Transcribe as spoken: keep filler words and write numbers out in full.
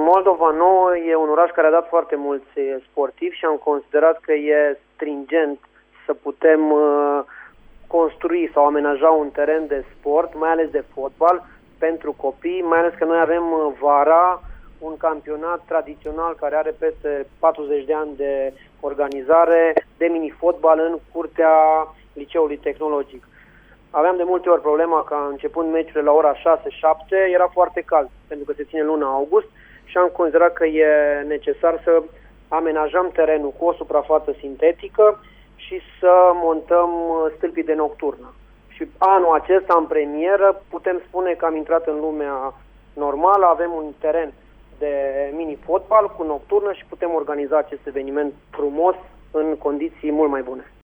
Moldova Nouă e un oraș care a dat foarte mulți sportivi și am considerat că e stringent să putem uh, construi sau amenaja un teren de sport, mai ales de fotbal, pentru copii, mai ales că noi avem uh, vara un campionat tradițional care are peste patruzeci de ani de organizare de mini-fotbal în curtea Liceului Tehnologic. Aveam de multe ori problema că începând meciurile la ora șase șapte era foarte cald, pentru că se ține luna august și am considerat că e necesar să amenajăm terenul cu o suprafață sintetică și să montăm stâlpii de nocturnă. Și anul acesta, în premieră, putem spune că am intrat în lumea normală, avem un teren de mini-fotbal cu nocturnă și putem organiza acest eveniment frumos în condiții mult mai bune.